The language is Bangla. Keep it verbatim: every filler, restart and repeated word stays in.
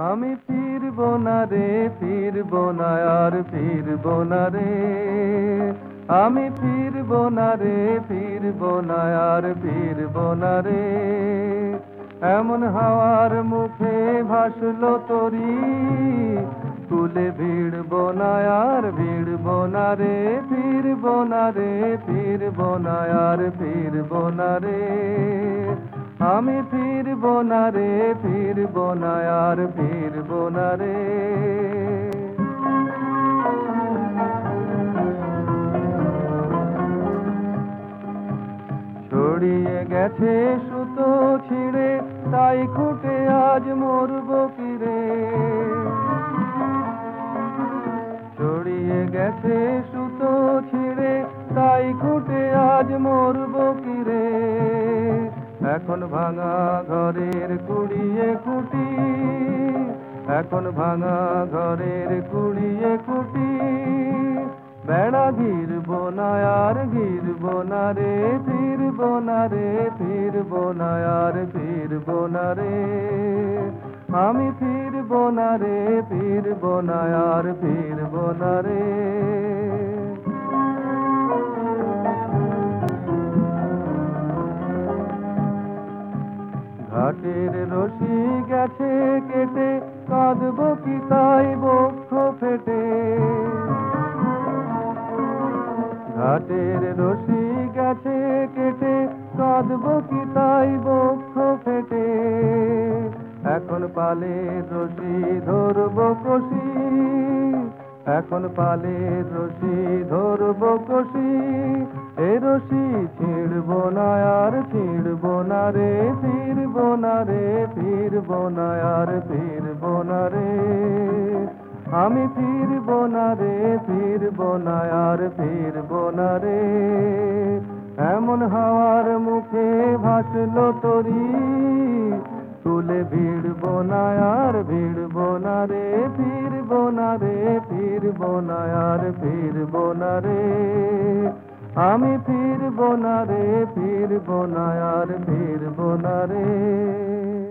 আমি ফিরবো না রে, ফিরবো না আর ফিরবো না রে। আমি ফিরবো না রে, ফিরবো না আর ফিরবো না রে। এমন হাওয়ার মুখে ভাসলো তরি, কুলে ভিড়বো না আর ভিড়বো না রে, ফিরবো না রে, ফিরবো না আর ফিরবো না রে। আমি ফিরবো না রে, ফিরবো না আর ফিরবো না রে। ছড়িয়ে গেছে সুতো ছিঁড়ে, তাই খুঁটে আজ মরবো কি রে। ছড়িয়ে গেছে সুতো ছিঁড়ে, তাই খুঁটে আজ মরবো কি রে। এখন ভাঙা ঘরের কুড়িয়ে খুঁটি, এখন ভাঙা ঘরের কুড়িয়ে খুঁটি। বেড়া ঘিরবো না আর ঘিরবো না রে, ফিরবো না রে, ফিরবো না আর ফিরবো না রে। আমি ফিরবো না রে, ফিরবো না আর ফিরবো না রে। ঘাটের রশি গেছে কেটে, কাঁদবো কি তাই বক্ষ ফেটে। ঘাটের রশি গেছে কেটে, কাঁদবো কি তাই বক্ষ ফেটে। এখন পালে রশি ধরবো কষি, এখন পালে রশি ধরবো কষি। এ রশি ছিঁড়বো না আর ছিঁড়বো না রে, ফিরবো না রে, ফিরবো না আর ফিরবো না রে। আমি ফিরবো না রে, ফিরবো না আর ফিরবো না রে। এমন হাওয়ার মুখে ভাসলো তরি, তুলে ভিড়বো না আর ভিড়বো না রে, ফিরবো না রে, ফিরবো না আর ফিরবো না রে। আমি ফিরবো না রে, ফিরবো না আর ফিরবো না রে।